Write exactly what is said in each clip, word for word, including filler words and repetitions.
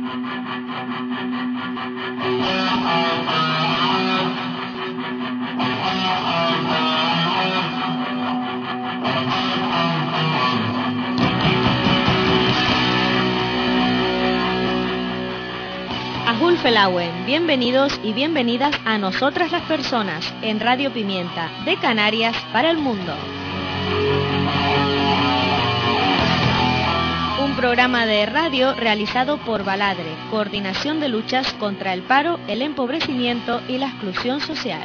Felauen, bienvenidos y bienvenidas a Nosotras las Personas en Radio Pimienta, de Canarias para el mundo. Un programa de radio realizado por Baladre, Coordinación de Luchas contra el Paro, el Empobrecimiento y la Exclusión Social.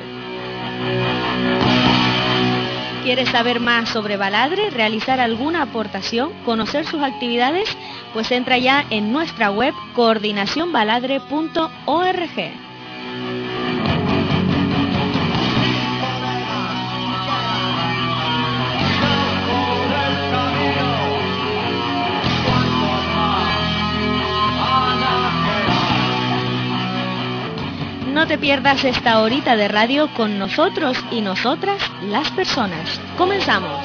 ¿Quieres saber más sobre Baladre, realizar alguna aportación, conocer sus actividades? Pues entra ya en nuestra web coordinación baladre punto org. No te pierdas esta horita de radio con nosotros y nosotras, las personas. ¡Comenzamos!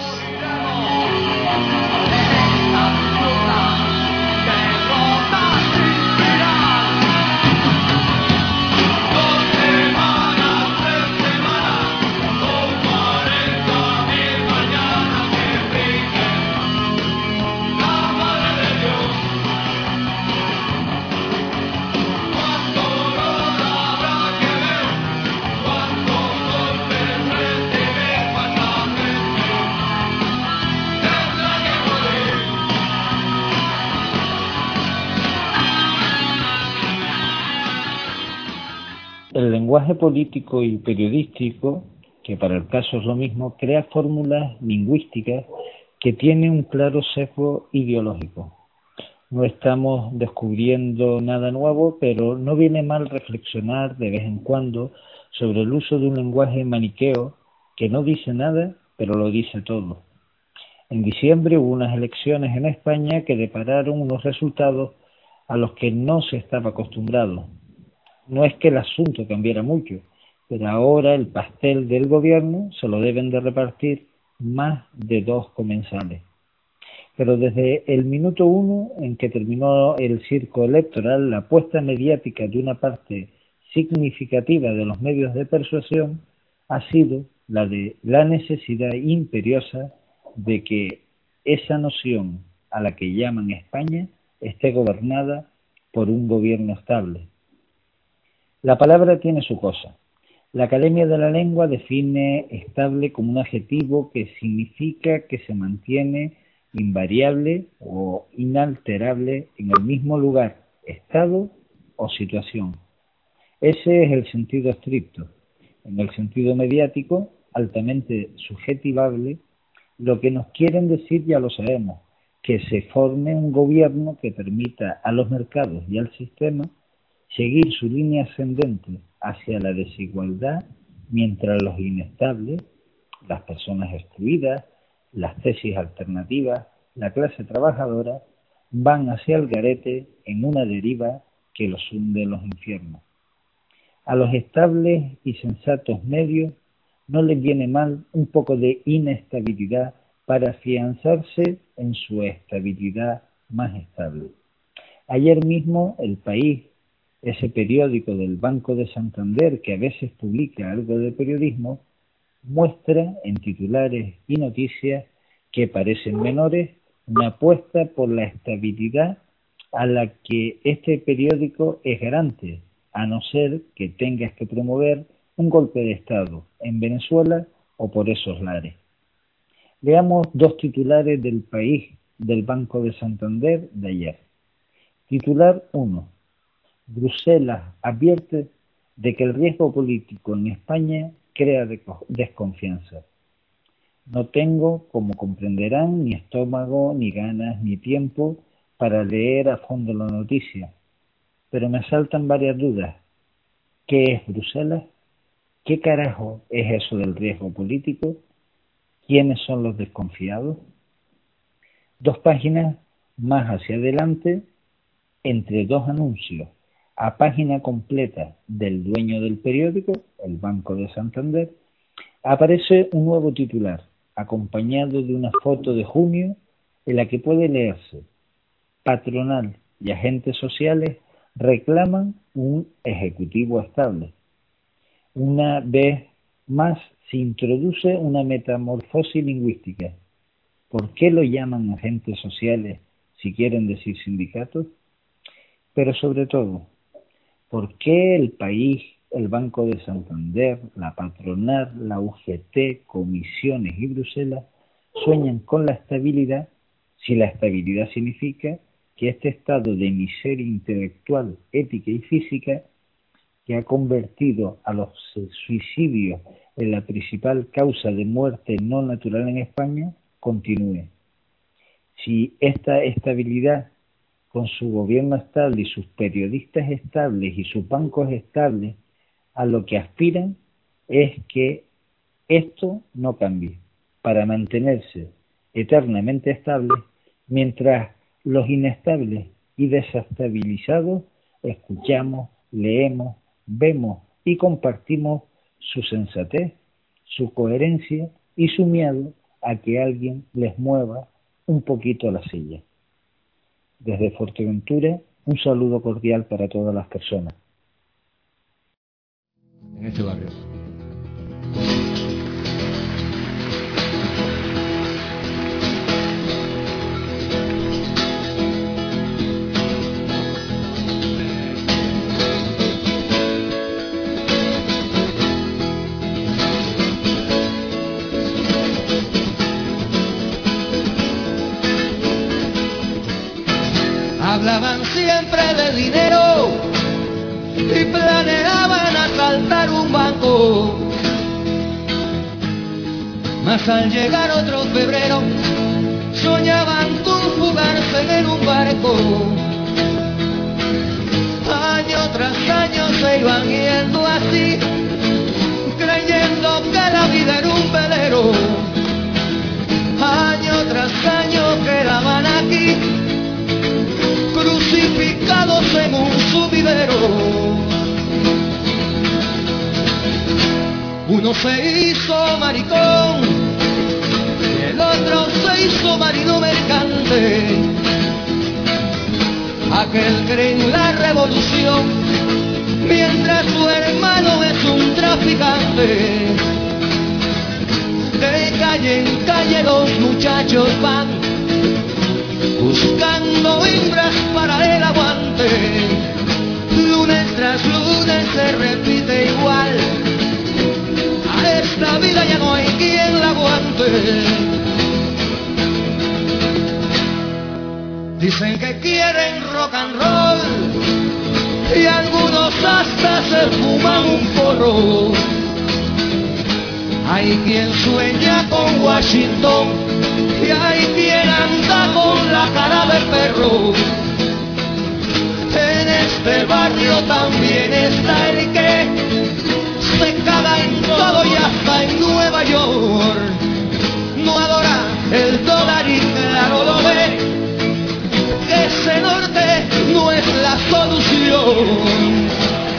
El lenguaje político y periodístico, que para el caso es lo mismo, crea fórmulas lingüísticas que tienen un claro sesgo ideológico. No estamos descubriendo nada nuevo, pero no viene mal reflexionar de vez en cuando sobre el uso de un lenguaje maniqueo que no dice nada, pero lo dice todo. En diciembre hubo unas elecciones en España que depararon unos resultados a los que no se estaba acostumbrado. No es que el asunto cambiara mucho, pero ahora el pastel del gobierno se lo deben de repartir más de dos comensales. Pero desde el minuto uno en que terminó el circo electoral, la apuesta mediática de una parte significativa de los medios de persuasión ha sido la de la necesidad imperiosa de que esa noción a la que llaman España esté gobernada por un gobierno estable. La palabra tiene su cosa. La Academia de la Lengua define estable como un adjetivo que significa que se mantiene invariable o inalterable en el mismo lugar, estado o situación. Ese es el sentido estricto. En el sentido mediático, altamente subjetivable, lo que nos quieren decir ya lo sabemos, que se forme un gobierno que permita a los mercados y al sistema seguir su línea ascendente hacia la desigualdad, mientras los inestables, las personas excluidas, las tesis alternativas, la clase trabajadora, van hacia el garete en una deriva que los hunde en los infiernos. A los estables y sensatos medios no les viene mal un poco de inestabilidad para afianzarse en su estabilidad más estable. Ayer mismo El País, ese periódico del Banco de Santander que a veces publica algo de periodismo, muestra en titulares y noticias que parecen menores una apuesta por la estabilidad a la que este periódico es garante, a no ser que tengas que promover un golpe de Estado en Venezuela o por esos lares. Veamos dos titulares del País del Banco de Santander de ayer. Titular uno. Bruselas advierte de que el riesgo político en España crea desconfianza. No tengo, como comprenderán, ni estómago, ni ganas, ni tiempo para leer a fondo la noticia, pero me asaltan varias dudas. ¿Qué es Bruselas? ¿Qué carajo es eso del riesgo político? ¿Quiénes son los desconfiados? Dos páginas más hacia adelante, entre dos anuncios, a página completa del dueño del periódico, el Banco de Santander, aparece un nuevo titular, acompañado de una foto de junio en la que puede leerse: patronal y agentes sociales reclaman un ejecutivo estable. Una vez más se introduce una metamorfosis lingüística. ¿Por qué lo llaman agentes sociales si quieren decir sindicatos? Pero sobre todo, ¿por qué el país, el Banco de Santander, la patronal, la U G T, comisiones y Bruselas sueñan con la estabilidad si la estabilidad significa que este estado de miseria intelectual, ética y física que ha convertido a los suicidios en la principal causa de muerte no natural en España continúe? Si esta estabilidad, con su gobierno estable y sus periodistas estables y sus bancos estables, a lo que aspiran es que esto no cambie, para mantenerse eternamente estable, mientras los inestables y desestabilizados escuchamos, leemos, vemos y compartimos su sensatez, su coherencia y su miedo a que alguien les mueva un poquito la silla. Desde Fuerteventura, un saludo cordial para todas las personas. En este barrio. Hablaban siempre de dinero y planeaban asaltar un banco, mas al llegar otro febrero soñaban con fugarse en un barco. Año tras año se iban yendo así, creyendo que la vida era un velero. Año tras año quedaban aquí, crucificados en un sumidero. Uno se hizo maricón y el otro se hizo marido mercante. Aquel cree en la revolución mientras su hermano es un traficante. De calle en calle los muchachos van buscando hembras para el aguante. Lunes tras lunes se repite igual, a esta vida ya no hay quien la aguante. Dicen que quieren rock and roll y algunos hasta se fuman un porro. Hay quien sueña con Washington y hay quien anda con la cara de perro. En este barrio también está el que se caga en todo y hasta en Nueva York. No adora el dólar y claro lo ve, que ese norte no es la solución.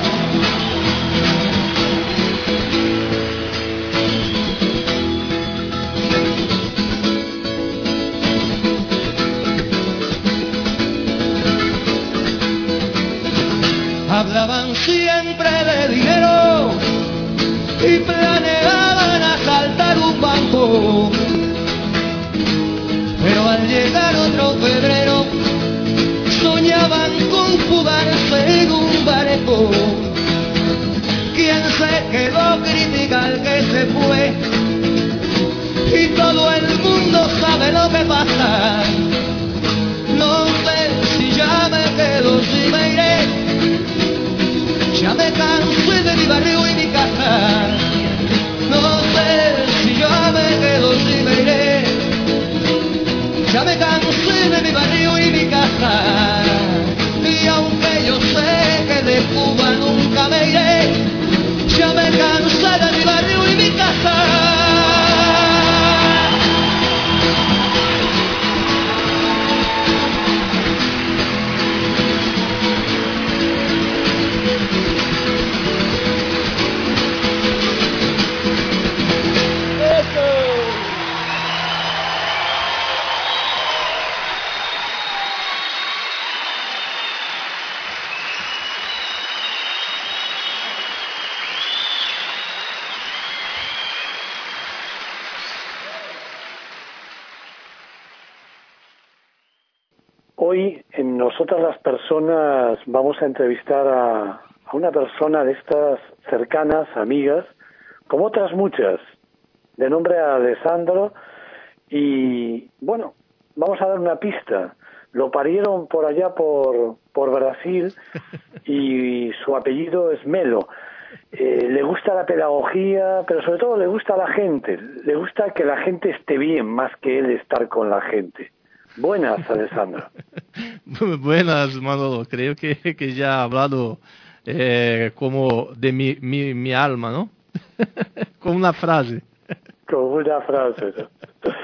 Hablaban siempre de dinero y planeaban asaltar un banco, pero al llegar otro febrero soñaban con fugarse en un barco. Quien se quedó critica al que se fue y todo el mundo sabe lo que pasa. No sé si ya me quedo, si me iré. Ya me cansé de mi barrio y mi casa. No sé si yo me quedo, si me iré. Ya me cansé de mi barrio y mi casa. Y aunque yo sé que de Cuba nunca me iré, ya me cansé de mi barrio y mi casa. hoy en Nosotras las Personas vamos a entrevistar a, a una persona de estas cercanas, amigas, como otras muchas, de nombre Alessandro, y bueno, vamos a dar una pista. Lo parieron por allá por, por Brasil y su apellido es Melo. Eh, le gusta la pedagogía, pero sobre todo le gusta la gente. Le gusta que la gente esté bien, más que él estar con la gente. Buenas, Alessandro. Buenas, Manolo. Creo que, que ya ha hablado eh, como de mi, mi, mi alma, ¿no? Con una frase. Con una frase, ¿no?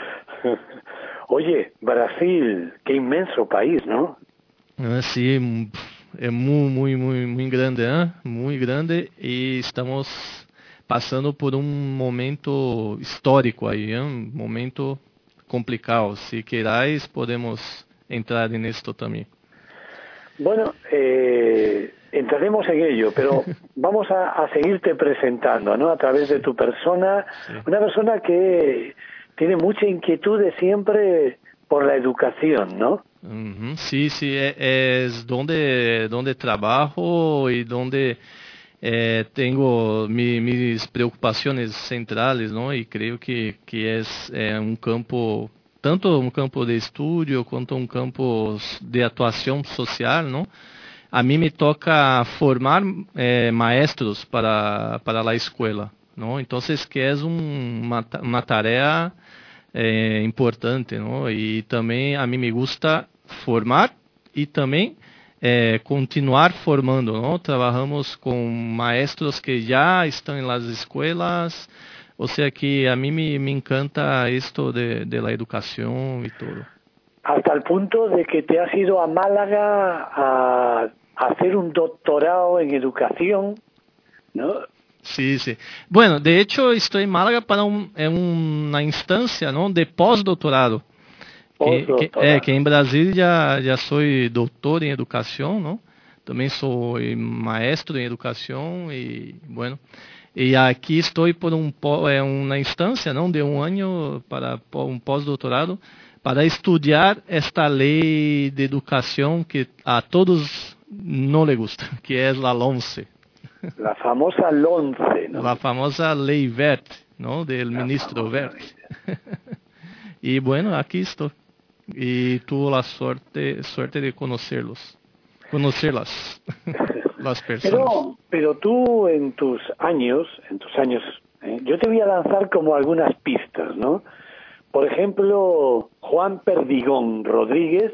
Oye, Brasil, qué inmenso país, ¿no? Ah, sí, es muy, muy, muy, muy grande, ¿eh? Muy grande, y estamos pasando por un momento histórico ahí, ¿eh? Un momento complicado. Si queráis, podemos entrar en esto también. Bueno, eh, entraremos en ello, pero vamos a, a seguirte presentando, ¿no? A través de tu persona, sí. Una persona que tiene mucha inquietud de siempre por la educación, ¿no? Uh-huh. Sí, sí, es donde, donde trabajo y donde eh, tengo mi, mis preocupaciones centrales, ¿no? Y creo que, que es eh, un campo, tanto un campo de estudio quanto un campo de actuación social, ¿no? A mí me toca formar eh, maestros para, para la escuela, ¿no? Entonces, que es un, uma, uma tarefa eh, importante, ¿no? Y también a mí me gusta formar y también eh, continuar formando, ¿no? Trabajamos con maestros que ya están en las escuelas, o sea que a mí me, me encanta esto de, de la educación y todo. Hasta el punto de que te has ido a Málaga a hacer un doctorado en educación, ¿no? Sí, sí. Bueno, de hecho estoy en Málaga para un, en una instancia, ¿no? De pós-doutorado. Que, que, é, que em Brasília já, já sou doutor em educação, não? Também sou maestro em educação e, bueno, e aqui estou por um é uma instância, não, de um ano para um pós-doutorado para estudar esta lei de educação que a todos não lhe gusta, que é a LONCE. La famosa LONCE, ¿no? La famosa lei verde, ¿no? Del la ministro verde. Y bueno, aquí estoy. Y tuve la suerte, suerte de conocerlos, conocerlas, las personas. Pero, pero tú en tus años, en tus años, ¿eh? Yo te voy a lanzar como algunas pistas, ¿no? Por ejemplo, Juan Perdigón Rodríguez,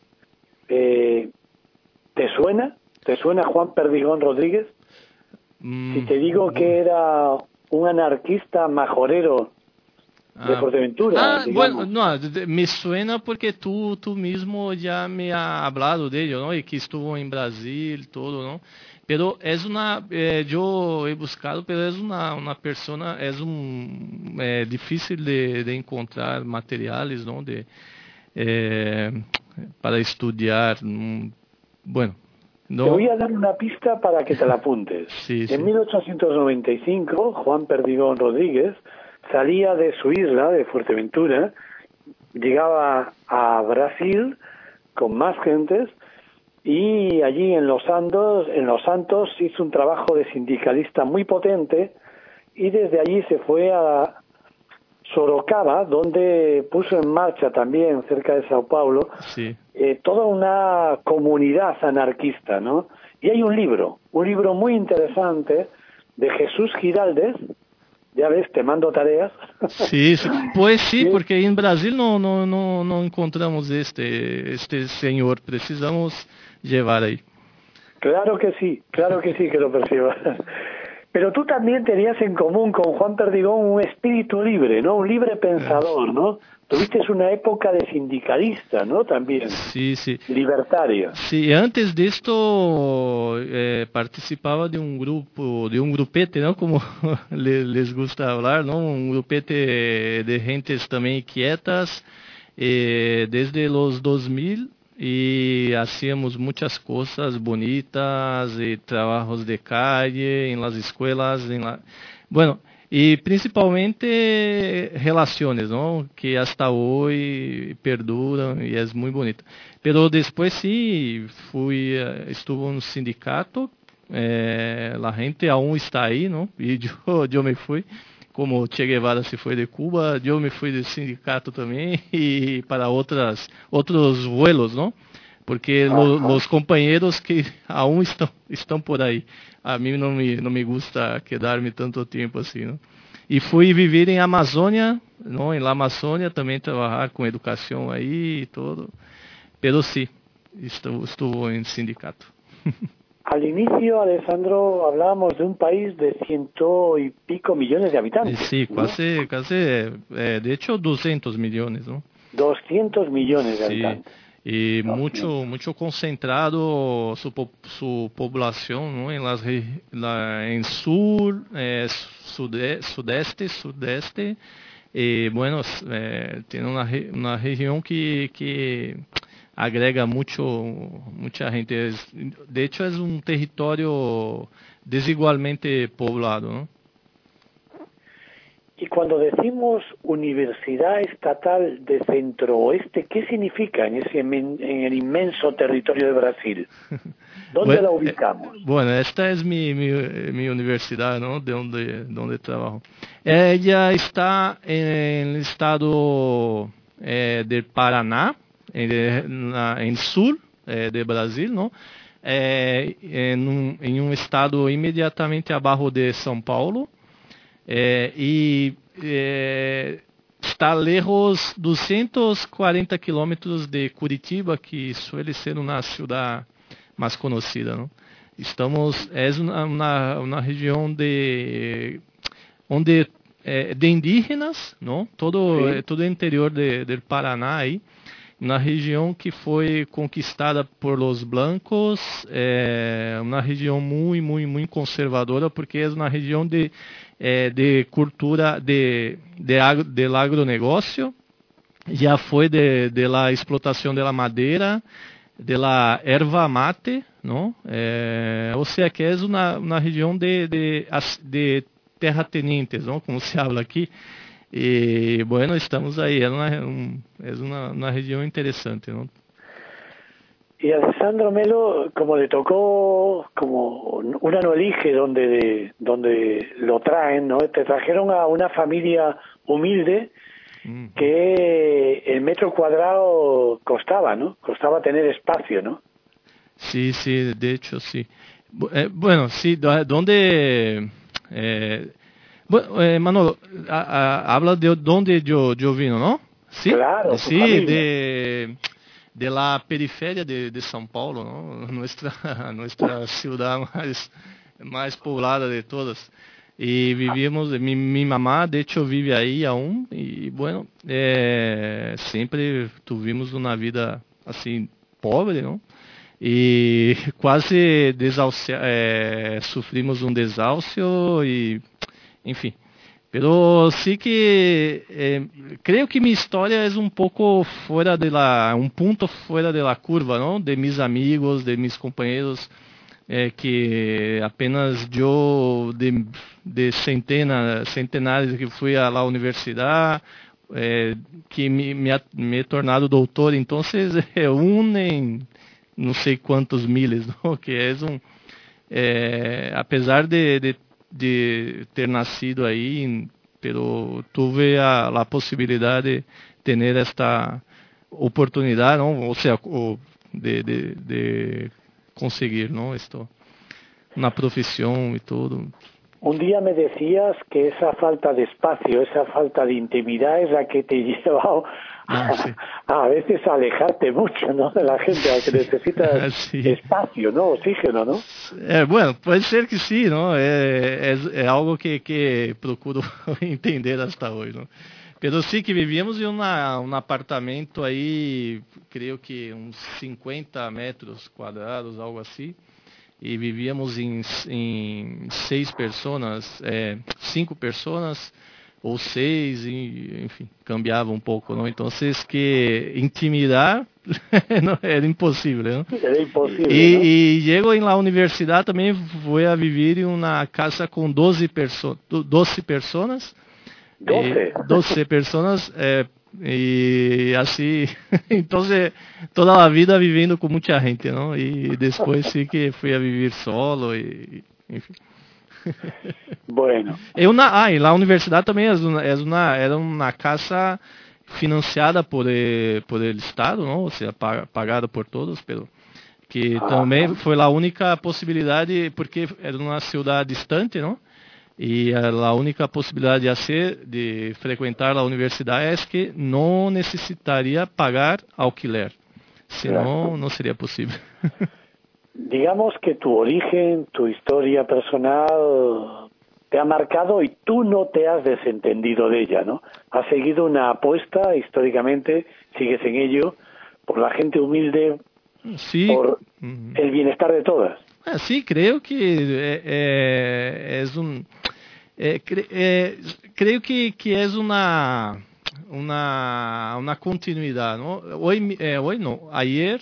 eh, ¿te suena? ¿Te suena Juan Perdigón Rodríguez? Mm, si te digo que era un anarquista majorero de Fuerteventura. Ah, bueno, no, me suena porque tú, tú mismo ya me has hablado de ello, ¿no? Y que estuvo en Brasil, todo, ¿no? Pero es una, eh, yo he buscado, pero es una, una persona, es un, eh, difícil de, de encontrar materiales, ¿no? De, eh, para estudiar, bueno. No. Te voy a dar una pista para que te la apuntes. Sí, en sí. mil ochocientos noventa y cinco, Juan Perdigón Rodríguez salía de su isla, de Fuerteventura, llegaba a Brasil con más gentes y allí en Los Santos, en Los Santos hizo un trabajo de sindicalista muy potente y desde allí se fue a Sorocaba, donde puso en marcha también, cerca de Sao Paulo, sí. eh, toda una comunidad anarquista, ¿no? Y hay un libro, un libro muy interesante de Jesús Giraldes. Ya ves, te mando tareas. Sí, sí. Pues sí, porque en Brasil no, no, no, no encontramos este, este señor. Precisamos llevar ahí. Claro que sí, claro que sí que lo percibas. Pero tú también tenías en común con Juan Perdigón un espíritu libre, ¿no? Un libre pensador, ¿no? Tuviste una época de sindicalista, ¿no? También. Sí, sí. Libertario. Sí, antes de esto eh, participaba de un grupo, de un grupete, ¿no? Como les gusta hablar, ¿no? Un grupete de gentes también quietas eh, desde los dos mil y hacíamos muchas cosas bonitas, y trabajos de calle, en las escuelas, en la... Bueno, E principalmente relações, não? Que hasta hoje perduram e é muito bonito. Pero depois sim, fui, estuve no sindicato, eh, a gente aún está aí, não? E eu, eu me fui, como Che Guevara se foi de Cuba, eu me fui do sindicato também e para outras outros vuelos, não? Porque lo, os companheiros que aún estão estão por aí. A mim não me não me gusta quedar-me tanto tempo assim, não? E fui viver em Amazônia, não? Em La Amazônia também trabalhar com educação aí e tudo. Pero sí, estuvo, estuvo en sindicato. Al inicio, Alessandro, hablábamos de un país de ciento y pico millones de habitantes. Sí, casi, ¿no? casi eh, de hecho, doscientos millones, ¿no? doscientos millones de sí. habitantes. Y mucho, mucho concentrado su, su población, ¿no? En, las, la, en sur, eh, sude, sudeste, sudeste. Y bueno, eh, tiene una, una región que, que agrega mucho, mucha gente. De hecho, es un territorio desigualmente poblado, ¿no? Y cuando decimos Universidad Estatal de Centro Oeste, ¿qué significa en ese en el inmenso territorio de Brasil? ¿Dónde bueno, la ubicamos? Eh, bueno, esta es mi, mi, mi universidad, ¿no? De donde, donde trabajo. Ella está en el estado eh, del Paraná, en, na, en sur eh, de Brasil, ¿no? Eh, en, un, en un estado inmediatamente abajo de São Paulo. É, e é, está lejos duzentos e quarenta quilômetros de Curitiba, que suele ser uma cidade mais conhecida, não? Estamos é uma, uma, uma região de onde é, de indígenas, não? Todo é, todo o interior de, do Paraná aí, uma região que foi conquistada por los blancos, é uma região muito muito muito conservadora, porque é uma região de É, de cultura de, de, agro, del agronegócio, já foi de, de la explotação da madeira, de la erva mate, não? É, ou seja, que é uma, uma região de, de, de terratenientes, não? Como se habla aqui. E, bueno, estamos aí, é uma, um, é uma, uma região interessante, não? Y Alessandro Melo, como le tocó, como una no elige donde, donde lo traen, ¿no? Te trajeron a una familia humilde que el metro cuadrado costaba, ¿no? Costaba tener espacio, ¿no? Sí, sí, de hecho, sí. Eh, bueno, sí, donde... Eh, bueno, eh, Manolo, a, a, habla de donde yo, yo vino, ¿no? Sí, claro, sí, de... de la periferia de, de São Paulo, ¿no? Nuestra, nuestra ciudad más, más poblada de todas. Y vivimos, mi, mi mamá de hecho vive ahí aún, y bueno, eh, siempre tuvimos una vida así pobre, ¿no? Y quase desalcia, eh, sufrimos un desahucio y, en fin. Pero sí que eh, creo que mi historia es un poco fuera de la, un punto fuera de la curva, ¿no? De mis amigos, de mis compañeros, eh, que apenas yo de, de centenas, centenares que fui a la universidad, eh, que me, me, ha, me he tornado doutor, entonces é um em não sei quantos miles, ¿no? Que é um, eh, apesar de, de de ter nascido aí, pero tuve a, a possibilidade de ter esta oportunidade, não? Ou seja, de, de, de conseguir, não? Esto, na profissão e tudo. Un día me decías que esa falta de espacio, esa falta de intimidad es la que te lleva a, no, sí. a, a veces a alejarte mucho, ¿no? De la gente, a que necesitas sí. espacio, ¿no? Oxígeno, ¿no? É, bueno, pode ser que sim, não? É, é, é algo que, que procuro entender hasta hoje, não? Pero sim que vivíamos em uma, um apartamento aí, creio que uns cinquenta metros quadrados, algo assim. E vivíamos em, em seis pessoas, é, cinco pessoas, ou seis, e, enfim, cambiava um pouco, não? Então, que intimidar não, era impossível, não? Era impossível, e, ¿no? E chego na universidade também, vou a viver em uma casa com doze pessoas, doze pessoas, doze, doze pessoas, eh, e assim, então toda a vida vivendo com muita gente, não? E depois sim que fui a viver solo e, enfim. Bueno. E uma, ah, e lá a universidade também é uma, é uma, era uma casa financiada por por el Estado, não? Ou seja, pagada por todos, pelo que ah, também foi a única possibilidade, porque era uma cidade distante, não? E a única possibilidade de hacer, de frequentar a universidade é que não necessitaria pagar alquiler, senão não seria possível. Digamos que tu origen, tu historia personal te ha marcado y tú no te has desentendido de ella, ¿no? Has seguido una apuesta históricamente, sigues en ello, por la gente humilde, sí, por el bienestar de todas. Ah, sí, creo que é, é, é um, é, é, creio que que é uma uma uma continuidade, não? Hoje, é, hoje não, ayer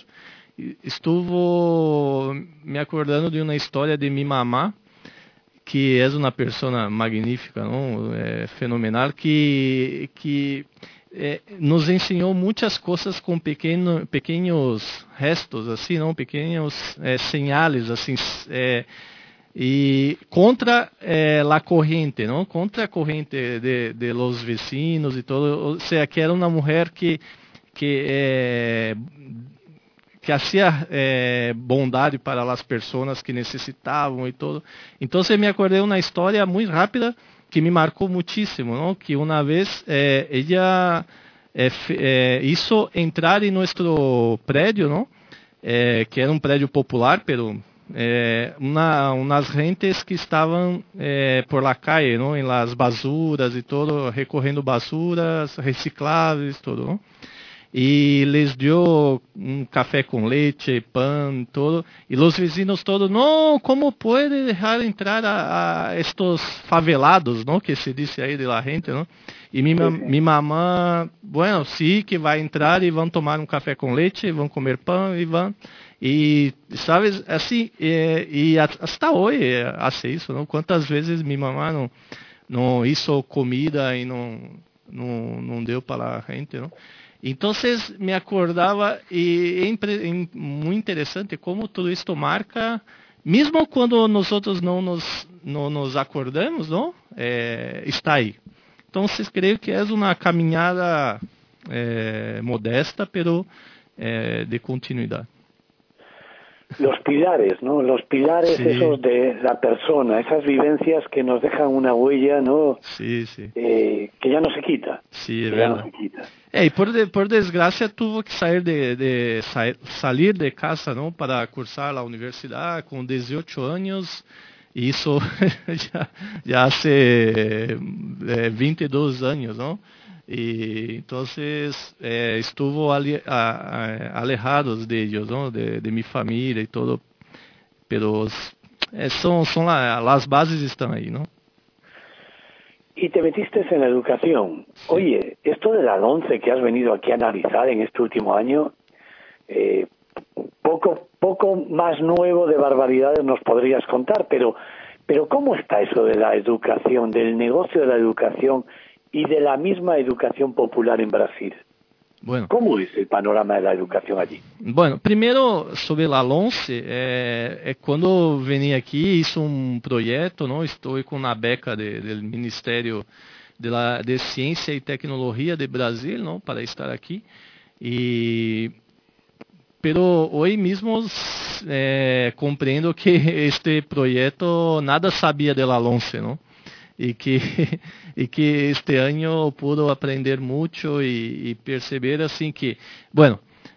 estuve me acordando de uma história de minha mamá, que é uma pessoa magnífica, não? É, fenomenal, que que é, nos ensinou muitas coisas com pequeno, pequenos restos, assim, não, pequenos é, sinais, assim, é, e contra é, a corrente, não, contra a corrente de, de los vecinos e todo, ou seja, que era uma mulher que que é, que hacía eh, bondade para as pessoas que necessitavam e todo. Então, me acordei uma história muito rápida que me marcou muitíssimo, não? Que uma vez eh, ela eh, eh, hizo entrar em nosso prédio, não? Eh, que era um prédio popular, pero eh, uma, umas gentes que estavam eh, por la calle, não? Em las basuras e todo, recorrendo basuras recicláveis, todo, não? E les deu um café com leite, pão, todo. E os vizinhos todos, não, como pode deixar entrar a, a estes favelados, não? Que se disse aí de la gente, não? E minha, minha mamã, bueno, sim, que vai entrar e vão tomar um café com leite, vão comer pão e vão. E, sabes, assim, e, e até hoje hace isso, não? Quantas vezes minha mamã não, não hizo comida e não, não, não deu para a gente, não? Então, me acordava e é muito interessante como tudo isto marca, mesmo quando nós outros não nos, não nos acordamos, não? É, está aí. Então, creio que é uma caminhada é, modesta, pero é, de continuidade. Los pilares, ¿no? Los pilares sí. Esos de la persona, esas vivencias que nos dejan una huella, ¿no? Sí, sí. Eh, que ya no se quita. Sí, es verdad. No é, e por, de, por desgracia tuvo que sair de, de sair de casa, ¿no? Para cursar a universidade com dezoito anos. Isso já, já hace é, vinte e dois anos, não? E então eh, estuvo ali, a, a, alejados de ellos, ¿no? de, de mi família e todo, pero eh, son, son la, las bases están ahí, ¿no? Y te metiste en la educación. Sí. Oye, esto de la once que has venido aquí a analizar en este último año, eh, poco, poco más nuevo de barbaridades nos podrías contar, pero, pero ¿cómo está eso de la educación, del negocio de la educación y de la misma educación popular en Brasil? Bueno, ¿cómo es el panorama de la educación allí? Bueno, primeiro sobre a LONCE, é, é quando vim aqui, hice um projeto, não? Estou com a beca de, do Ministério de, la, de Ciência e Tecnologia de Brasil, não? Para estar aqui. E pero hoje mesmo é, compreendo que este projeto nada sabia de la LONCE, não? E que, e que este ano pude aprender muito e, e perceber assim que, bueno,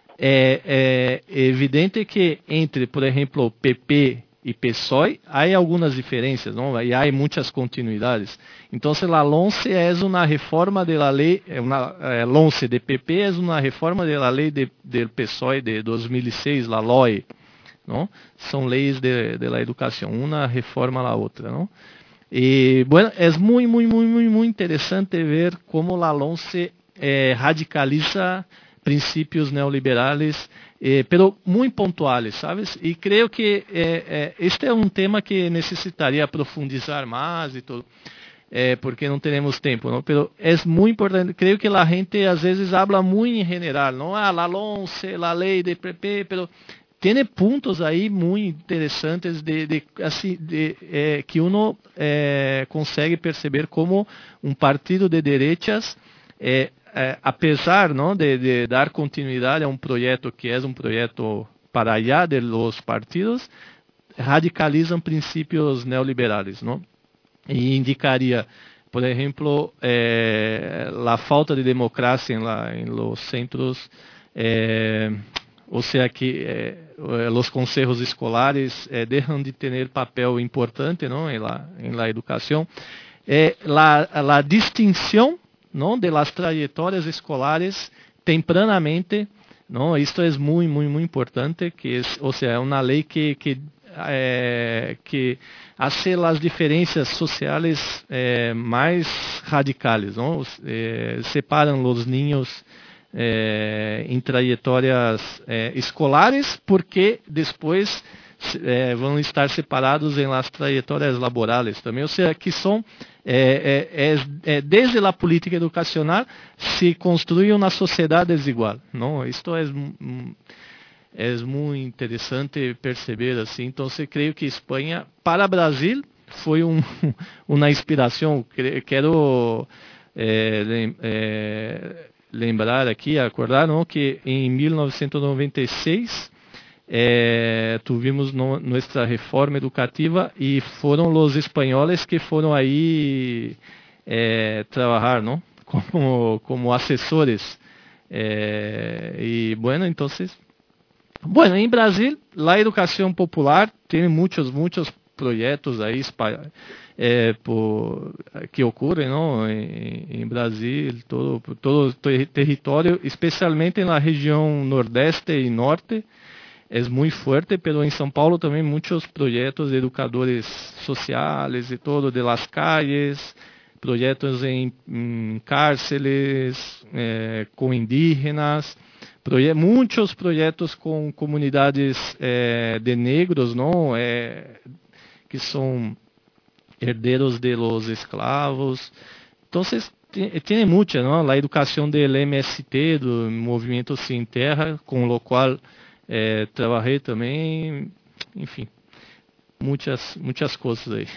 é, é evidente que entre, por exemplo, P P e P S O E há algumas diferenças, não? E há muitas continuidades. Então, a LONCE é uma reforma da lei, uma é, LONCE de P P é uma reforma da lei de, de P S O E de dois mil e seis, a L O E, não? São leis de, de la educação, uma reforma a outra, não? Y bueno, es muy, muy, muy, muy, muy interesante ver cómo la LOMCE eh, radicaliza princípios neoliberales, eh, pero muy puntuales, ¿sabes? Y creo que eh, eh, este es un tema que necesitaría profundizar más y todo. É, porque não teremos tempo, não? Pero é muito importante. Creio que a gente às vezes habla muito em geral, não? Ah, la LOMCE, la lei de P P, pero tem pontos aí muito interessantes de, de assim, de, é, que uno é, consegue perceber como um partido de derechas, é, é, apesar, não, de, de dar continuidade a um projeto que é um projeto para allá de los partidos, radicalizam princípios neoliberais, não? E indicaria, por exemplo, eh, a falta de democracia em, la, em los centros, eh, ou seja, que eh, os conselhos escolares eh, deixam de ter papel importante, não, em la, em la educação. Eh, la, la distinção, não, de las trajetórias escolares tempranamente, não, isto é muito, muito, muito importante, que é, ou seja, é uma lei que que É, que hace as diferenças sociais é, mais radicais, não? É, separam os ninhos é, em trajetórias é, escolares, porque depois é, vão estar separados em las trajetórias laborais também, ou seja, que são é, é, é, desde a política educacional se construi uma sociedade desigual, não? Isto é É muito interessante perceber assim. Então, eu creio que Espanha, para o Brasil, foi um, uma inspiração. Quero é, é, lembrar aqui, acordar, não, que em mil novecentos e noventa e seis é, tivemos no, nossa reforma educativa e foram os espanhóis que foram aí é, trabalhar, não, como como assessores. É, e bueno, então Bueno, em Brasil, a educação popular tem muitos, muitos projetos aí é, por, que ocorrem, não, em, em Brasil, todo todo o território, especialmente na região nordeste e norte, é muito forte, mas em São Paulo também muitos projetos de educadores sociais e todo, de las calles, projetos em, em cárceles, é, com indígenas, Proje muitos projetos com comunidades eh, de negros, não, eh, que são herdeiros de los escravos. Então, tem muita, não? A educação do M S T, do Movimento Sem Terra, com o qual eh, trabalhei também. Enfim, muitas, muitas coisas aí.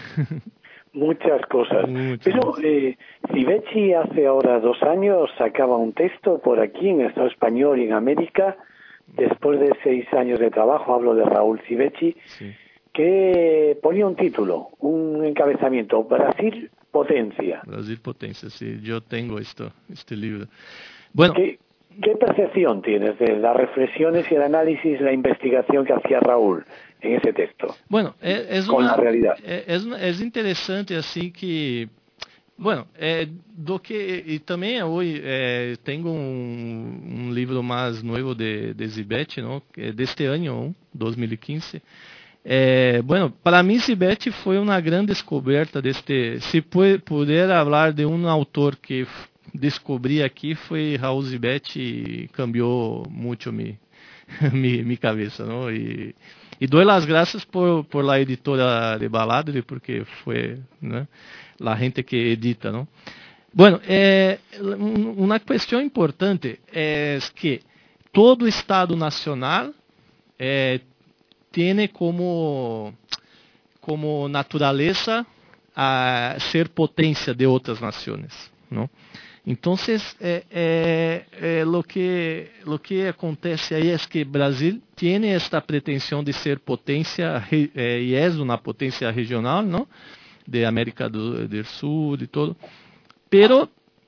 Muchas cosas. Muchas. Pero eh, Civechi hace ahora dos años sacaba un texto por aquí en el Estado español y en América, después de seis años de trabajo, hablo de Raúl Civechi, sí, que ponía un título, un encabezamiento, Brasil Potencia. Brasil Potencia, sí, yo tengo esto, este libro. Bueno, ¿Qué, ¿Qué percepción tienes de las reflexiones y el análisis, la investigación que hacía Raúl en ese texto? Bueno, é, é com uma, a realidade. É, é, é interessante assim que, bueno, é, do que e também hoje é, tenho um, um livro mais novo de, de Zibete, não, é deste ano, dois mil e quinze. É, bueno, para mim Zibete foi uma grande descoberta deste. Se puder falar de um autor que descobri aqui, foi Raul Zibete e cambiou muito mi, mi, mi cabeça, não? E E dou as graças por, por la editora de Baladre, porque foi, né, a gente que edita, não? Bueno, é, uma questão importante é que todo Estado nacional é, tem como, como natureza a ser potência de outras nações, não? Então, é, é, é, lo que lo que acontece aí é que Brasil tem esta pretensão de ser potência é, e é uma potência regional, não, de América do, do Sul e todo, pero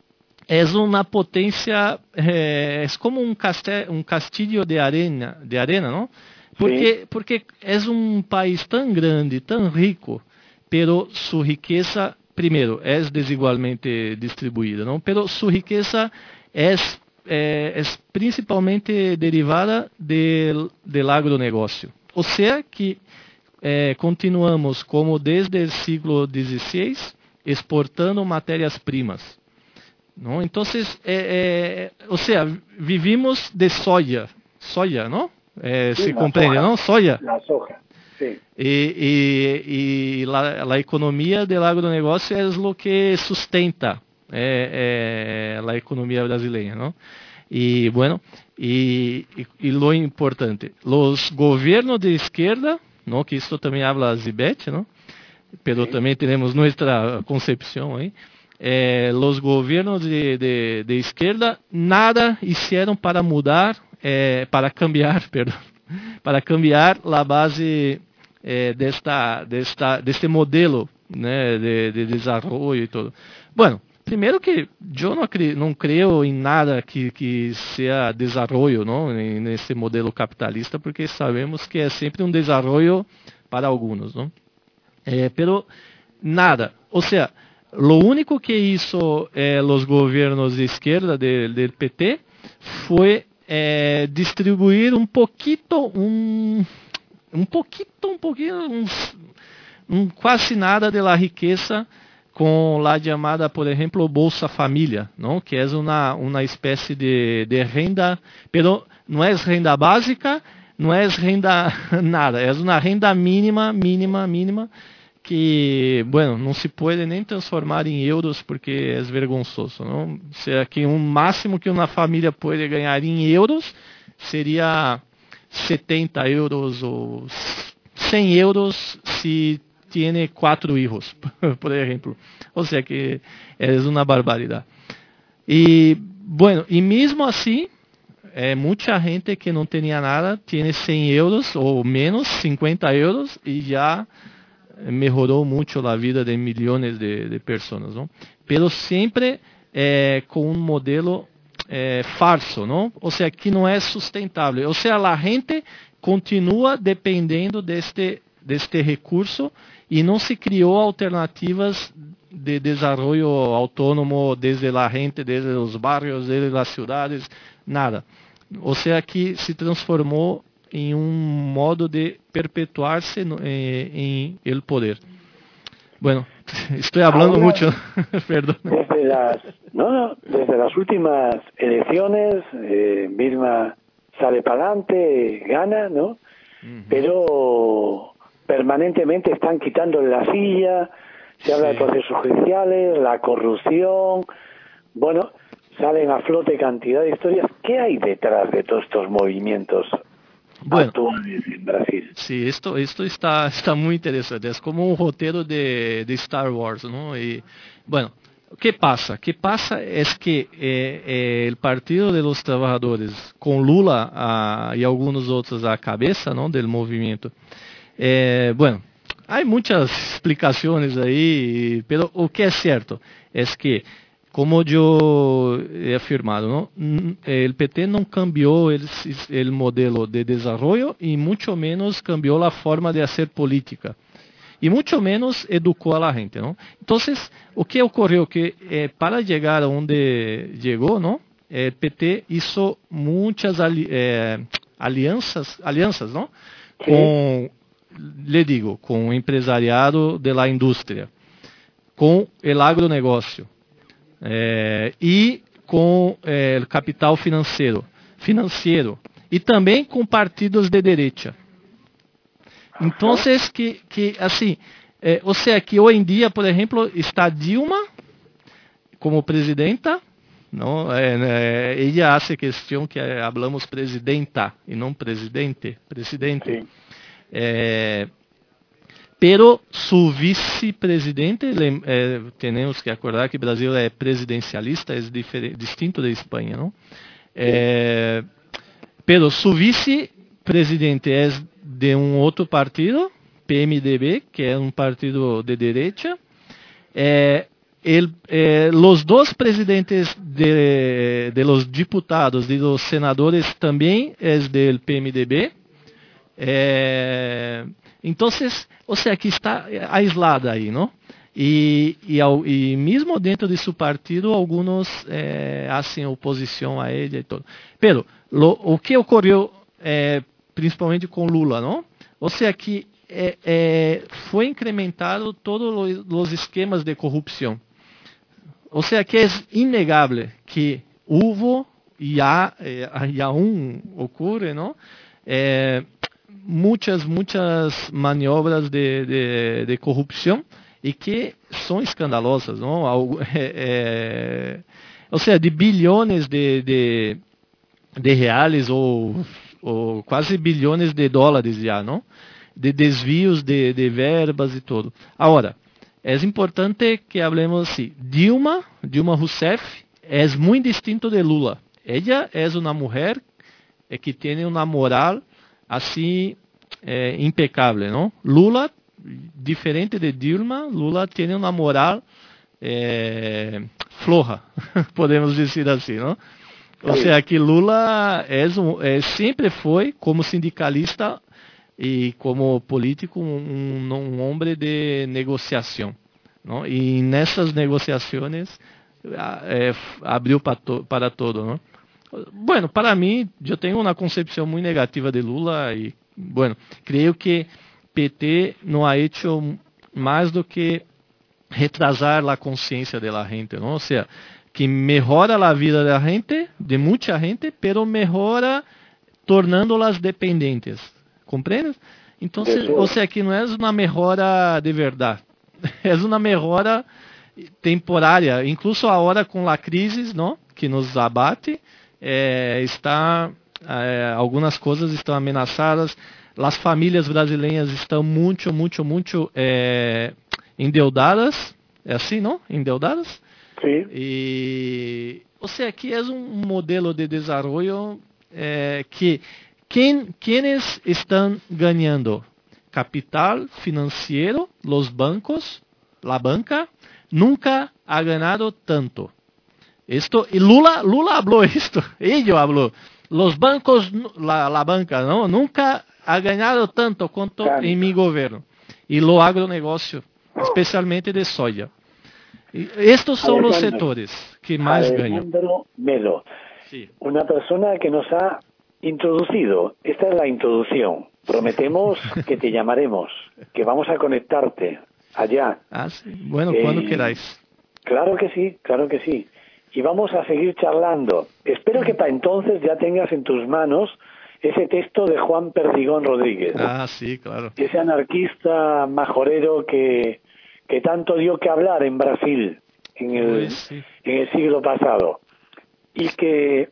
é uma potência é, é como um castillo, um castillo de arena, de arena, não? Porque porque é um país tão grande, tão rico, pero sua riqueza Primeiro, é desigualmente distribuída, não? Pero sua riqueza é, é, é principalmente derivada del, del agronegócio. Ou seja, que eh, continuamos, como desde o século dieciséis, exportando matérias-primas. ¿No? Entonces, eh, eh, o sea, vivimos de soya, soya, ¿no? Eh, sí, se comprende, soja, ¿no? Soya. La soja, sí. Y, y, y la, la economía del agronegócio es lo que sustenta eh, eh, la economía brasileña, ¿no? Y bueno, y, y, y lo importante, los gobiernos de izquierda, ¿no? Que esto también habla Zibet, ¿no? Pero sí. También tenemos nuestra concepción ahí. Eh, los gobiernos de, de, de izquierda nada hicieron para mudar, eh, para cambiar, perdón, para cambiar la base eh, de, esta, de, esta, de este modelo, né, de, de desarrollo y todo. Bueno, primeiro que eu não, cre, não creio em nada que, que seja desarrollo, não, nesse modelo capitalista, porque sabemos que é sempre um desarrollo para alguns, não? É, pero nada, ou seja, lo único que hizo eh, los gobiernos de izquierda de, del P T fue eh, distribuir un poquito, un, un poquito, un poquito, un, un quase nada de la riqueza com la llamada, por ejemplo, Bolsa Família, ¿no? Que é uma, uma espécie de, de renda, pero não é renda básica, não é renda nada, é uma renda mínima, mínima, mínima, que, bueno, não se pode nem transformar em euros porque é vergonzoso, não? Será que o máximo que uma família pode ganhar em euros seria setenta euros ou cem euros se tem quatro filhos, por exemplo. Ou seja que é uma barbaridade. E, bueno, e mesmo assim, é muita gente que não tinha nada, tem cem euros ou menos, cinquenta euros, e já melhorou muito a vida de milhões de, de pessoas, não? Pero sempre eh, com um modelo eh, falso, não? Ou seja, que não é sustentável. Ou seja, a gente continua dependendo deste, deste recurso e não se criou alternativas de desenvolvimento autônomo desde a gente, desde os bairros, desde as cidades, nada. Ou seja, que se transformou em um modo de perpetuar-se em el poder. Bueno, estoy hablando Ahora, mucho, perdón. Desde las, no, no, desde las últimas elecciones, eh, Vilma sale para adelante, gana, ¿no? Uh-huh. Pero permanentemente están quitándole la silla, se habla sí. de procesos judiciales, la corrupción, bueno, salen a flote cantidad de historias. ¿Qué hay detrás de todos estos movimientos? Bueno, en Brasil. Sí, esto, esto está, está muy interesante. Es como un roteiro de, de Star Wars, ¿no? Y, bueno, ¿qué pasa? ¿Qué pasa? Es que eh, eh, el Partido de los Trabajadores, con Lula a, y algunos otros a cabeza, ¿no? Del movimiento, eh, bueno, hay muchas explicaciones ahí, pero lo que es cierto es que, como eu he afirmado, não? O P T não cambiou o modelo de desenvolvimento e muito menos cambiou a forma de fazer política. E muito menos educou a gente, não? Então, o que ocorreu que eh, para chegar onde chegou, não? O P T hizo muitas ali, eh, alianças, alianças, não? Com, lhe digo, com o empresariado da indústria, com o agronegócio. É, e com é, o capital financeiro, financeiro e também com partidos de direita. Então, que, que assim, é, ou seja, que hoje em dia, por exemplo, está Dilma como presidenta, não? É, é, ela hace questão que é, hablamos presidenta e não presidente, presidente. É, Pero su vicepresidente, eh, tenemos que acordar que Brasil é presidencialista, é distinto de Espanha, não? Eh, pero su vicepresidente é de um outro partido, P M D B, que é um partido de direita. Eh, el, eh, los dos presidentes de, de los diputados e dos senadores também é del P M D B. Eh, Então, ou seja, que está aislada aí, não? E, e, e mesmo dentro de seu partido, alguns eh, fazem oposição a ele e tudo. Pero, lo, o que ocorreu, eh, principalmente com Lula, não? Ou seja, que eh, eh, fue incrementado todos los, los esquemas de corrupción. O sea que es innegable que hubo y, ha, eh, y aún ocurre, ¿no? Eh, muchas, muchas maniobras de, de, de corrupción y que son escandalosas, ¿no? Eh, eh, o sea, de billones de, de, de reales o, o quase billones de dólares ya, ¿no? De desvíos de, de verbas y todo. Ahora, es importante que hablemos así. Dilma, Dilma Rousseff, es muy distinto de Lula. Ella es una mujer eh, que tiene una moral así eh, impecable, ¿no? Lula, diferente de Dilma, Lula tiene una moral eh, floja, podemos decir así, ¿no? O sea que Lula es um, é, sempre foi, como sindicalista e como político, um, um homem de negociação, não? E nessas negociações é, abriu para, to, para todo, não? Bueno, para mim, eu tenho uma concepção muito negativa de Lula e, bueno, creio que P T não ha hecho mais do que retrasar a consciência da gente, não? Ou seja, que mejora a vida da gente, de muita gente, pero mejora tornando-las dependentes. ¿Comprendes? Então, ou seja, que não é uma melhora de verdade. É uma melhora temporária. Incluso agora com a crise, não, que nos abate, eh, está, eh, algumas coisas estão ameaçadas. As famílias brasileiras estão muito, muito, muito eh, endeudadas. É assim, não? Endeudadas? Sí. Y, o sea, que es un modelo de desarrollo eh, que ¿quién, ¿quiénes están ganando? Capital financiero, los bancos, la banca, nunca ha ganado tanto. Esto, y Lula, Lula habló esto, ello habló. Los bancos, la, la banca, ¿no? Nunca ha ganado tanto cuanto claro. En mi gobierno. Y lo agronegocio, especialmente de soya. Y estos son Alejandro, los sectores que más Alejandro ganan. Melo, sí. Una persona que nos ha introducido. Esta es la introducción. Prometemos que te llamaremos, que vamos a conectarte allá. Ah, sí. Bueno, eh, cuando queráis. Claro que sí, claro que sí. Y vamos a seguir charlando. Espero que para entonces ya tengas en tus manos ese texto de Juan Perdigón Rodríguez. Ah, sí, claro. Ese anarquista majorero que... que tanto dio que hablar en Brasil en el, pues sí. en el siglo pasado, y que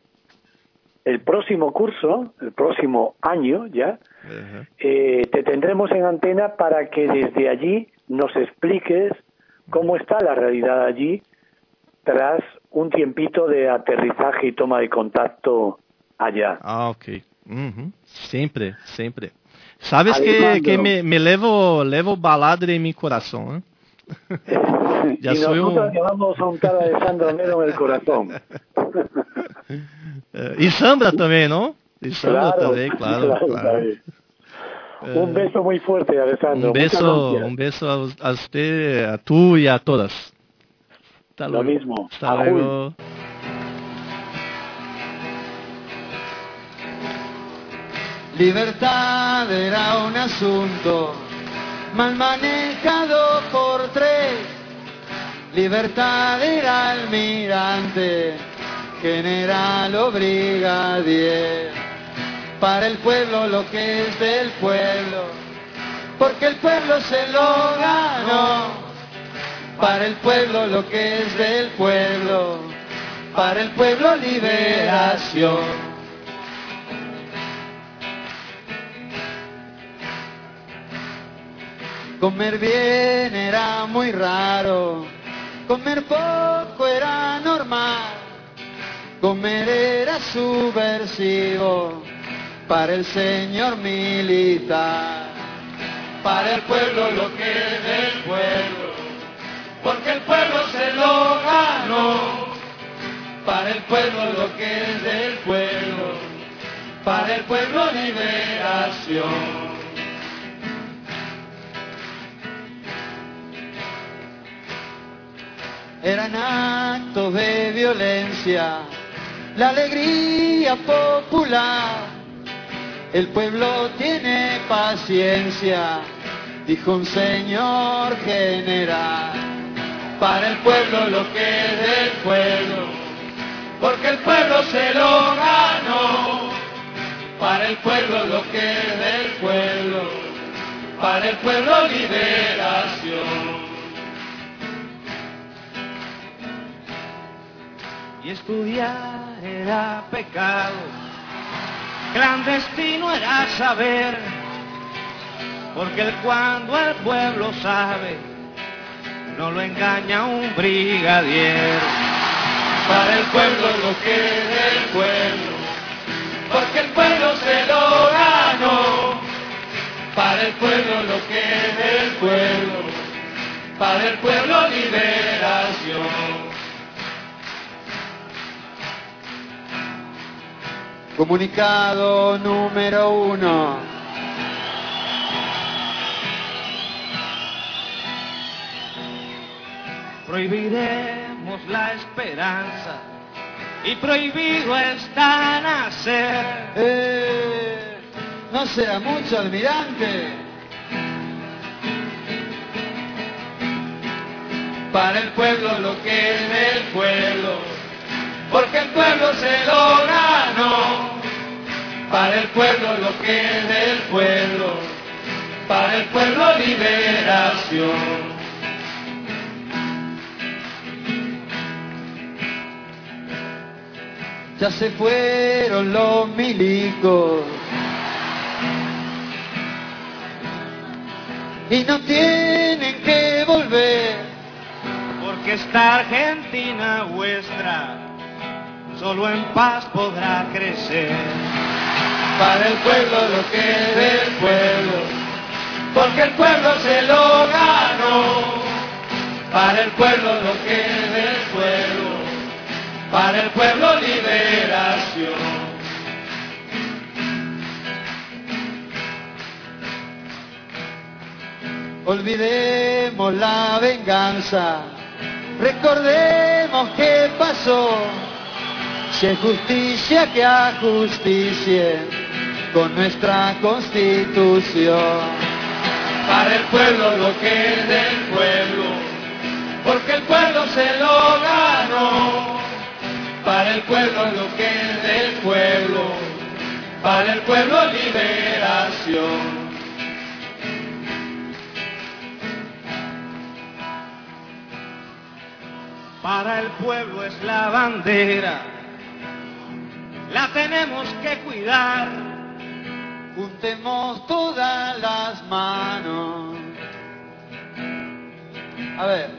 el próximo curso, el próximo año ya, uh-huh. eh, te tendremos en antena para que desde allí nos expliques cómo está la realidad allí tras un tiempito de aterrizaje y toma de contacto allá. Ah, ok. Uh-huh. Siempre, siempre. Sabes que, que me, me levo, levo baladre en mi corazón, ¿eh? Ya y soy nosotros un... llevamos a un tal Alessandro Melo en el corazón. Y Sandra también, ¿no? Y Sandra claro, también, claro. claro, claro. Uh, un beso muy fuerte, Alessandro. Un beso, un beso a, a usted, a tú y a todas. Hasta Lo luego. mismo. Hasta Ajul. luego. Libertad era un asunto mal manejado por tres. Libertad era almirante, general o brigadier. Para el pueblo lo que es del pueblo, porque el pueblo se lo ganó. Para el pueblo lo que es del pueblo, para el pueblo liberación. Comer bien era muy raro, comer poco era normal, comer era subversivo para el señor militar. Para el pueblo lo que es del pueblo, porque el pueblo se lo ganó. Para el pueblo lo que es del pueblo, para el pueblo liberación. Eran actos de violencia, la alegría popular. El pueblo tiene paciencia dijo un señor general, para el pueblo lo que es del pueblo, porque el pueblo se lo ganó, para el pueblo lo que es del pueblo, para el pueblo liberación. Y estudiar era pecado, clandestino era saber, porque el cuando el pueblo sabe, no lo engaña un brigadier. Para el pueblo lo que es del pueblo, porque el pueblo se lo ganó, para el pueblo lo que es del pueblo, para el pueblo liberación. Comunicado número uno. Prohibiremos la esperanza y prohibido está nacer. Eh, no sea mucho, almirante. Para el pueblo lo que es del pueblo, porque el pueblo se lo ganó. Para el pueblo lo que es del pueblo, para el pueblo liberación. Ya se fueron los milicos y no tienen que volver, porque esta Argentina vuestra solo en paz podrá crecer. Para el pueblo lo que es del pueblo, porque el pueblo se lo ganó. Para el pueblo lo que es del pueblo, para el pueblo liberación. Olvidemos la venganza, recordemos qué pasó. Si es justicia que ajusticien con nuestra Constitución. Para el pueblo lo que es del pueblo, porque el pueblo se lo ganó. Para el pueblo lo que es del pueblo, para el pueblo liberación. Para el pueblo es la bandera, la tenemos que cuidar. Juntemos todas las manos. A ver.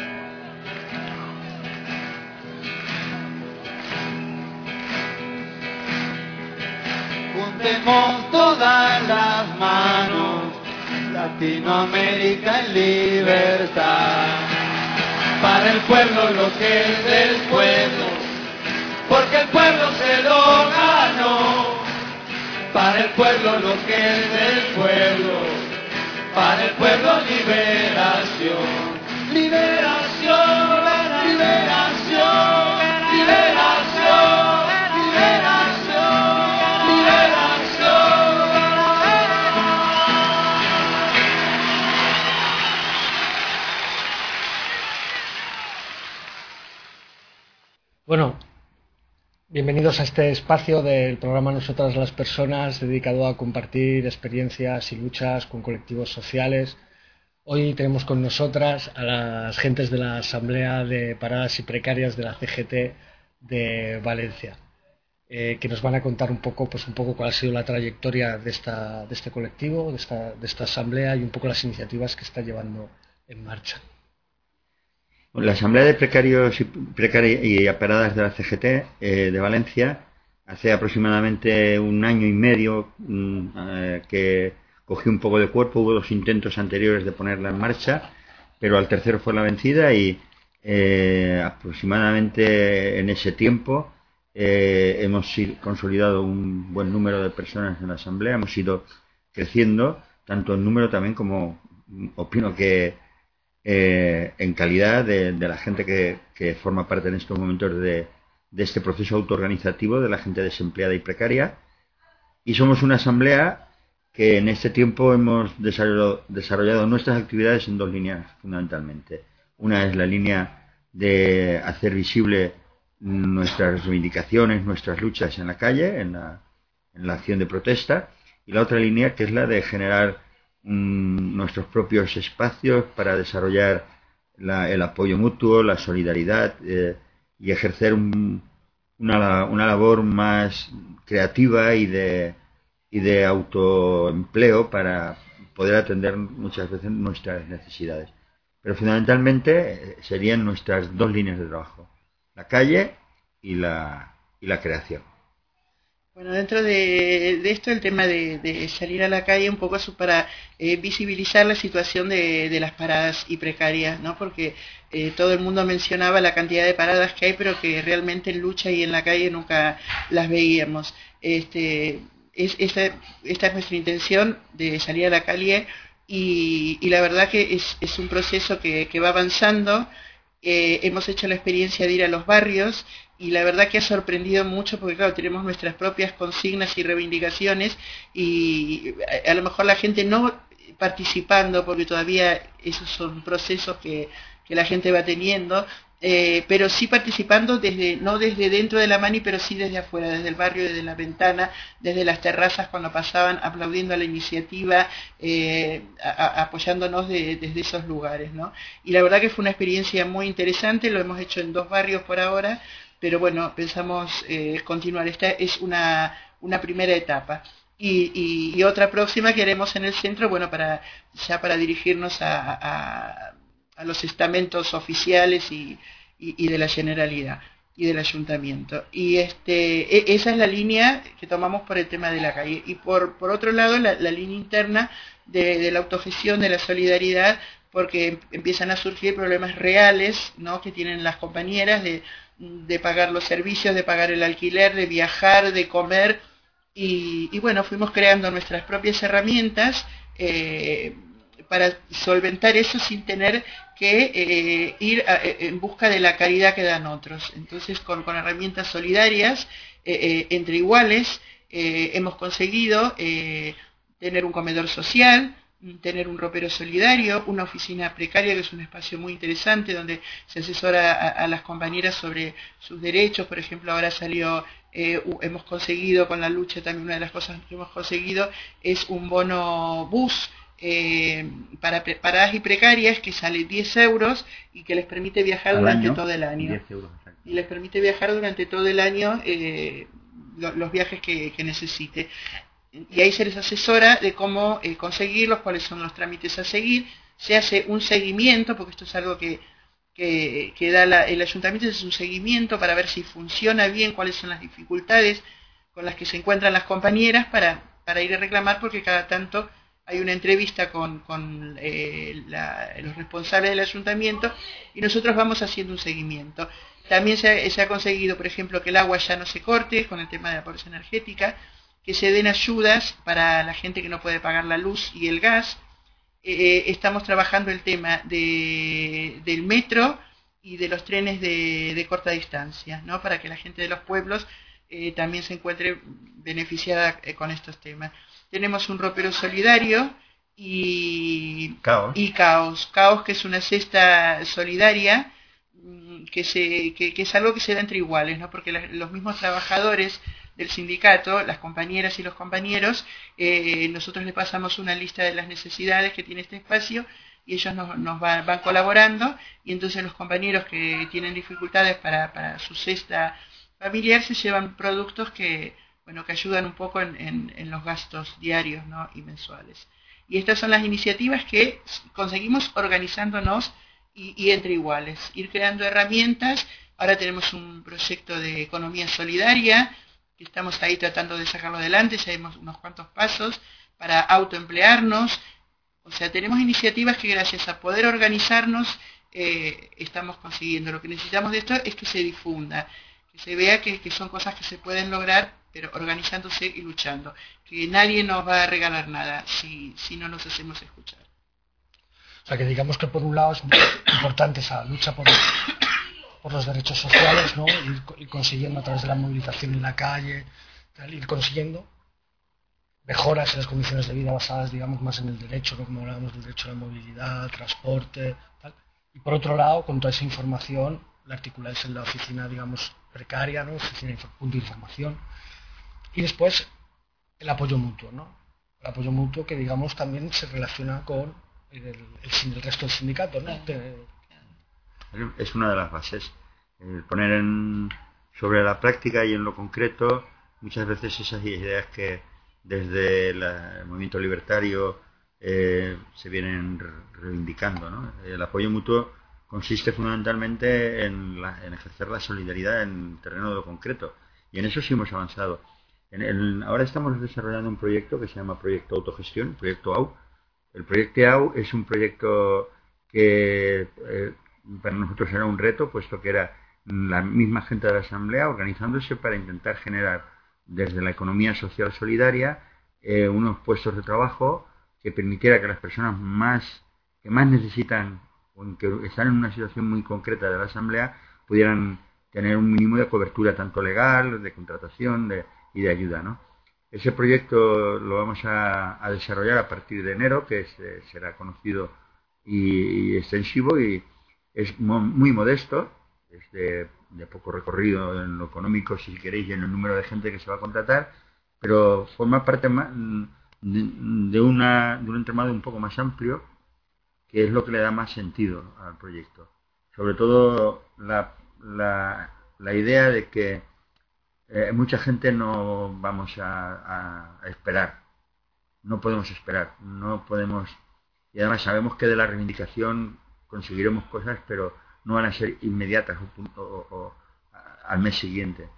Juntemos todas las manos, Latinoamérica en libertad. Para el pueblo lo que es del pueblo, porque el pueblo se lo ganó. Para el pueblo lo que es del pueblo, para el pueblo liberación. Liberación, liberación, liberación, liberación, liberación. Bueno, bienvenidos a este espacio del programa Nosotras las Personas, dedicado a compartir experiencias y luchas con colectivos sociales. Hoy tenemos con nosotras a las gentes de la Asamblea de Paradas y Precarias de la C G T de Valencia, eh, que nos van a contar un poco, pues un poco cuál ha sido la trayectoria de esta, de este colectivo, de esta, de esta asamblea y un poco las iniciativas que está llevando en marcha. La Asamblea de Precarios y, Precari y Paradas de la C G T eh, de Valencia hace aproximadamente un año y medio mm, eh, que cogió un poco de cuerpo. Hubo dos intentos anteriores de ponerla en marcha, pero al tercero fue la vencida y eh, aproximadamente en ese tiempo eh, hemos consolidado un buen número de personas en la Asamblea. Hemos ido creciendo, tanto en número también como opino que Eh, en calidad de, de la gente que, que forma parte en estos momentos de, de este proceso autoorganizativo de la gente desempleada y precaria. Y somos una asamblea que en este tiempo hemos desarrollado, desarrollado nuestras actividades en dos líneas fundamentalmente. Una es la línea de hacer visible nuestras reivindicaciones, nuestras luchas en la calle, en la, en la acción de protesta, y la otra línea que es la de generar mmm, nuestros propios espacios para desarrollar la, el apoyo mutuo, la solidaridad eh, y ejercer un, una, una labor más creativa y de y de autoempleo para poder atender muchas veces nuestras necesidades. Pero fundamentalmente serían nuestras dos líneas de trabajo, la calle y la, y la creación. Bueno, dentro de, de esto el tema de, de salir a la calle un poco es para eh, visibilizar la situación de, de las paradas y precarias, ¿no? Porque eh, todo el mundo mencionaba la cantidad de paradas que hay, pero que realmente en lucha y en la calle nunca las veíamos. Este, Es, esta, esta es nuestra intención de salir a la calle y, y la verdad que es, es un proceso que, que va avanzando. Eh, hemos hecho la experiencia de ir a los barrios y la verdad que ha sorprendido mucho porque claro, tenemos nuestras propias consignas y reivindicaciones y a, a lo mejor la gente no participando porque todavía esos son procesos que, que la gente va teniendo, Eh, pero sí participando desde, no desde dentro de la mani, pero sí desde afuera, desde el barrio, desde la ventana, desde las terrazas cuando pasaban, aplaudiendo a la iniciativa, eh, a, a, apoyándonos de, desde esos lugares, ¿no? Y la verdad que fue una experiencia muy interesante, lo hemos hecho en dos barrios por ahora, pero bueno, pensamos eh, continuar. Esta es una, una primera etapa. Y, y, y otra próxima que haremos en el centro, bueno, para ya para dirigirnos a... a a los estamentos oficiales y, y, y de la Generalidad y del Ayuntamiento. Y este, esa es la línea que tomamos por el tema de la calle. Y por, por otro lado, la, la línea interna de, de la autogestión, de la solidaridad, porque empiezan a surgir problemas reales, ¿no?, que tienen las compañeras de, de pagar los servicios, de pagar el alquiler, de viajar, de comer. Y, y bueno, fuimos creando nuestras propias herramientas eh, para solventar eso sin tener que eh, ir a, en busca de la caridad que dan otros. Entonces, con, con herramientas solidarias, eh, eh, entre iguales, eh, hemos conseguido eh, tener un comedor social, tener un ropero solidario, una oficina precaria, que es un espacio muy interesante, donde se asesora a, a las compañeras sobre sus derechos. Por ejemplo, ahora salió, eh, hemos conseguido con la lucha, también una de las cosas que hemos conseguido es un bono bus, Eh, para paradas y precarias que sale diez euros y que les permite viajar al durante año, todo el año diez euros, y les permite viajar durante todo el año eh, lo, los viajes que, que necesite, y ahí se les asesora de cómo eh, conseguirlos, cuáles son los trámites a seguir, se hace un seguimiento, porque esto es algo que, que, que da la, el ayuntamiento, es un seguimiento para ver si funciona bien, cuáles son las dificultades con las que se encuentran las compañeras para, para ir a reclamar, porque cada tanto hay una entrevista con, con eh, la, los responsables del ayuntamiento y nosotros vamos haciendo un seguimiento. También se ha, se ha conseguido, por ejemplo, que el agua ya no se corte con el tema de la pobreza energética, que se den ayudas para la gente que no puede pagar la luz y el gas. Eh, estamos trabajando el tema de, del metro y de los trenes de, de corta distancia, ¿no?, para que la gente de los pueblos eh, también se encuentre beneficiada eh, con estos temas. Tenemos un ropero solidario y Caos. y Caos. Caos, que es una cesta solidaria que, se, que, que es algo que se da entre iguales, ¿no?, porque la, los mismos trabajadores del sindicato, las compañeras y los compañeros, eh, nosotros les pasamos una lista de las necesidades que tiene este espacio y ellos nos, nos van, van colaborando, y entonces los compañeros que tienen dificultades para, para su cesta familiar se llevan productos que... bueno, que ayudan un poco en, en, en los gastos diarios, ¿no?, y mensuales. Y estas son las iniciativas que conseguimos organizándonos y, y entre iguales, ir creando herramientas. Ahora tenemos un proyecto de economía solidaria, que estamos ahí tratando de sacarlo adelante, ya hemos unos cuantos pasos para autoemplearnos. O sea, tenemos iniciativas que gracias a poder organizarnos eh, estamos consiguiendo. Lo que necesitamos de esto es que se difunda, que se vea que, que son cosas que se pueden lograr, pero organizándose y luchando, que nadie nos va a regalar nada si, si no nos hacemos escuchar. O sea, que digamos que por un lado es muy importante esa lucha por, por los derechos sociales, ¿no?, ir, ir consiguiendo a través de la movilización en la calle, ir consiguiendo mejoras en las condiciones de vida basadas, digamos, más en el derecho, ¿no? Como hablábamos del derecho a la movilidad, transporte, tal. Y por otro lado, con toda esa información, la articuláis en la oficina, digamos, precaria, ¿no? Oficina de punto de información. Y después, el apoyo mutuo, ¿no? El apoyo mutuo que, digamos, también se relaciona con el, el, el resto del sindicato, ¿no? Es una de las bases. El poner en, sobre la práctica y en lo concreto muchas veces esas ideas que desde la, el movimiento libertario eh, se vienen reivindicando, ¿no? El apoyo mutuo consiste fundamentalmente en, la, en ejercer la solidaridad en el terreno de lo concreto, y en eso sí hemos avanzado. En el, ahora estamos desarrollando un proyecto que se llama Proyecto Autogestión, Proyecto A U. El Proyecto A U es un proyecto que eh, para nosotros era un reto, puesto que era la misma gente de la Asamblea organizándose para intentar generar desde la economía social solidaria eh, unos puestos de trabajo que permitiera que las personas más que más necesitan o que están en una situación muy concreta de la Asamblea pudieran tener un mínimo de cobertura tanto legal, de contratación de, y de ayuda, ¿no? Ese proyecto lo vamos a, a desarrollar a partir de enero, que es, eh, será conocido y, y extensivo, y es mo, muy modesto, es de, de poco recorrido en lo económico, si queréis, y en el número de gente que se va a contratar, pero forma parte más de, de, una, de un entramado un poco más amplio, que es lo que le da más sentido al proyecto. Sobre todo la, la, la idea de que eh, mucha gente no vamos a, a, a esperar, no podemos esperar, no podemos, y además sabemos que de la reivindicación conseguiremos cosas, pero no van a ser inmediatas o, o, o al mes siguiente.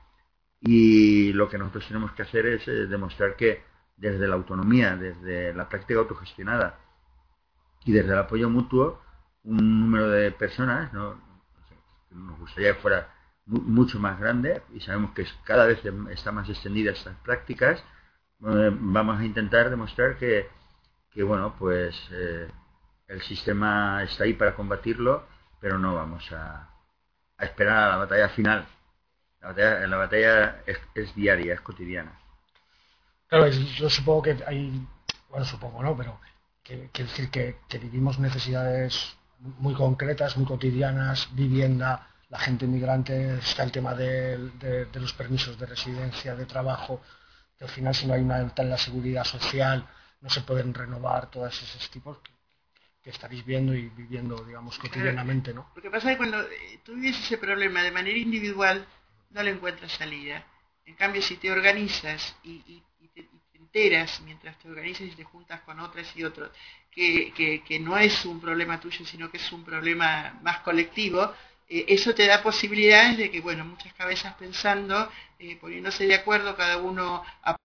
Y lo que nosotros tenemos que hacer es eh, demostrar que desde la autonomía, desde la práctica autogestionada y desde el apoyo mutuo, un número de personas, ¿no? Nos gustaría que fuera mu mucho más grande, y sabemos que cada vez está más extendida estas prácticas. Eh, vamos a intentar demostrar que, que bueno, pues eh, el sistema está ahí para combatirlo, pero no vamos a, a esperar a la batalla final. La batalla, la batalla es, es diaria, es cotidiana. Claro, yo supongo que hay, bueno, supongo, ¿no? Pero que, que decir que, que vivimos necesidades muy concretas, muy cotidianas, vivienda, la gente inmigrante, está el tema de, de, de los permisos de residencia, de trabajo, que al final si no hay una alta en la seguridad social no se pueden renovar todos esos tipos que, que estaréis viendo y viviendo, digamos, cotidianamente, ¿no? Lo que pasa es que cuando tú vives ese problema de manera individual no le encuentras salida. En cambio, si te organizas y, y, y, te, y te enteras mientras te organizas y te juntas con otras y otros, que, que, que no es un problema tuyo, sino que es un problema más colectivo, eh, eso te da posibilidades de que, bueno, muchas cabezas pensando, eh, poniéndose de acuerdo, cada uno